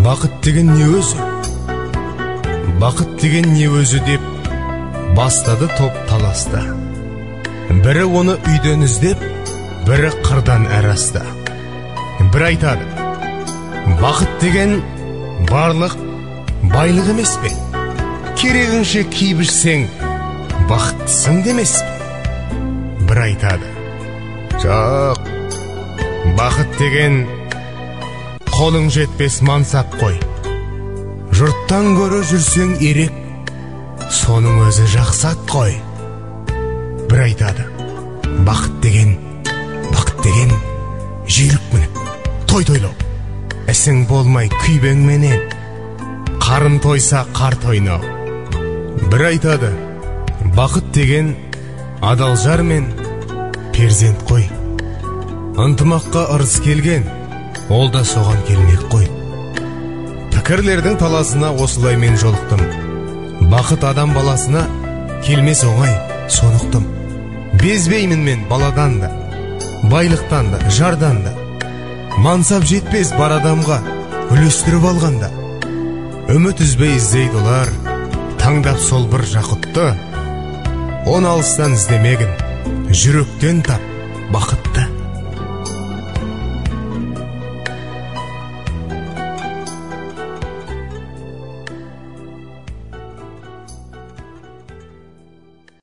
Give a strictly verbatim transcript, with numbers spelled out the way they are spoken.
Бақыт деген не өзі? Бақыт деген не өзі деп бастады топ таласта. Бірі оны үйден іздеп, бірі қырдан әр асты. Бір айтады, бақыт деген барлық байлық емес пе? Керегіңше киіп жүрсең, бақыттысың демес пе? Бір айтады, жоқ, бақыт деген қолың жетпес мансап қой. Жұрттан көрі жүрсең ерек, соның өзі жақсат қой. Бір айтады, бақыт деген, бақыт деген жүйрік мініп, той тойлау. Ісің болмай күйбеңменен, қарын тойса қарт ойнау. Бір айтады, бақыт деген адал жар мен перзент қой. Ынтымаққа ырыс келген, ол да соған келмек қой. Пікірлердің таласына осылай мен жолықтым. Бақыт адам баласына келмес оңай, сонықты. Безбеймін мен баладан да, байлықтан да, жардан да. Мансап жетпес бар адамға үлестіріп алғанда. Үміт үзбей іздейді олар, таңдап сол бір жақұтты. Он алыстан іздемегін, жүректен тап бақыт.